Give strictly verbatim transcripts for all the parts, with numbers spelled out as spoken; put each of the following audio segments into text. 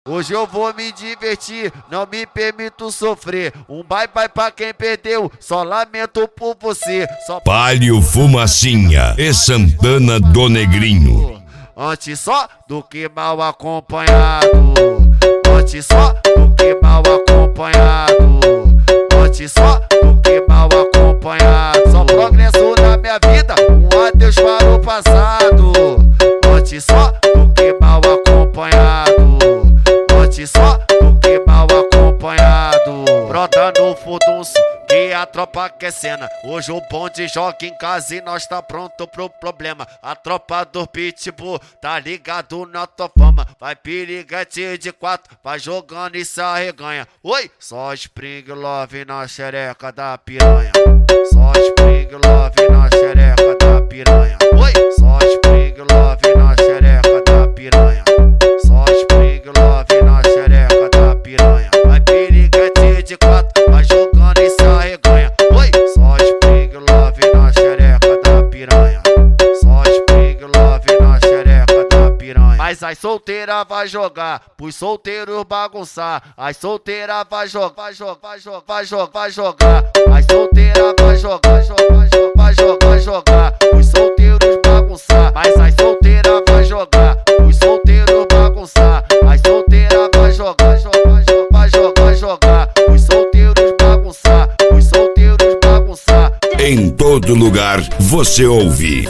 Hoje eu vou me divertir, não me permito sofrer. Um bye-bye pra quem perdeu, só lamento por você. Só Palio Fumacinha e Santana do Negrinho. Antes só do que mal acompanhado. Antes só do que mal acompanhado. Antes só do que mal acompanhado. Só progresso na minha vida, um adeus para o passado. Antes só do que mal acompanhado. Antes só do que mal acompanhado. Brota no furdunço que a tropa quer cena. Hoje o bonde joga em casa e nós tá pronto pro problema. A tropa do Pitbull tá ligado na tua fama. Vai piriguete de quatro, vai jogando e se arreganha. Oi, só Spring Love na xereca da piranha. Só Spring Love na xereca da piranha. Oi, só Spring Love na xereca da piranha. Só Spring Love na xereca da piranha. Vai piriguete de quatro, vai jogando e se arreganha. Oi, só Spring Love na xereca da piranha. Só Spring Love na xereca da piranha. Mas as solteiras vai jogar, pros solteiros bagunçar. As solteiras vai jogar, vai jogar, vai jogar, vai jogar, vai jogar. As solteiras vai jogar, vai jogar, vai jogar, vai jogar. Os solteiros bagunçar. Mas as solteiras vai jogar, os solteiros bagunçar. As solteiras vai jogar, vai jogar, vai jogar, vai jogar. Os solteiros bagunçar, os solteiros bagunçar. Em todo lugar você ouve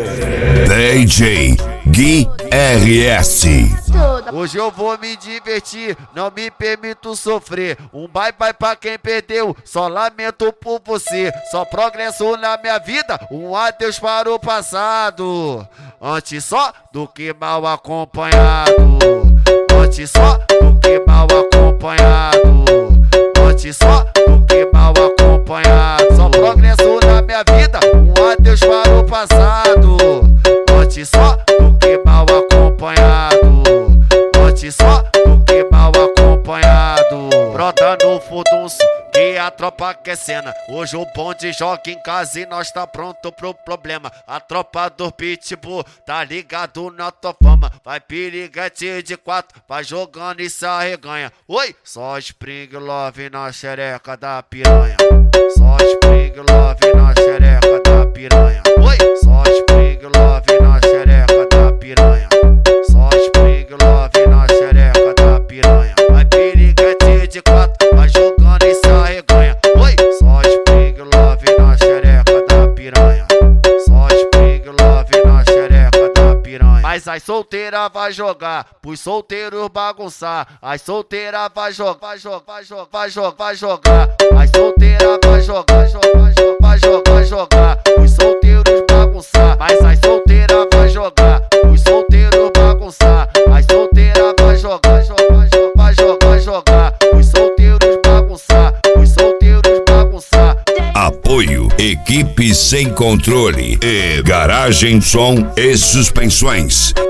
D J Gui R S. Hoje eu vou me divertir, não me permito sofrer. Um bye-bye pra quem perdeu, só lamento por você. Só progresso na minha vida, um adeus para o passado. Antes só do que mal acompanhado. Antes só do que mal acompanhado. Antes só do que mal acompanhado. Só progresso na minha vida, um adeus para o passado. Antes só do que mal acompanhado. Antes só do que mal acompanhado. Brota no furdunço que a tropa quer cena. Hoje o bonde joga em casa e nós tá pronto pro problema. A tropa do Pitbull tá ligado na tua fama. Vai piriguete de quatro, vai jogando e se arreganha. Oi, só Spring Love na xereca da piranha. Só Spring Love na xereca da piranha. Oi, só Spring Love na xereca da piranha. Só Spring Love na xereca da piranha. Vai piriguete de quatro, vai jogando e se arreganha. Oi, só Spring Love na xereca da piranha. Só Spring Love na xereca da piranha. Mas as solteiras vai jogar, pros solteiros bagunçar. As solteiras vai jogar, vai jogar, vai jogar, vai jogar, vai jogar. As solteiras vai jogar, vai jogar, vai jogar, vai jogar. Os solteiros bagunçar. Mas as solteiras vai jogar, os solteiros bagunçar. As solteiras vai jogar, vai jogar, vai jogar, vai jogar. Os solteiros bagunçar, os solteiros bagunçar. Apoio Equipe Sem Controle e Garagem Som e Suspensões.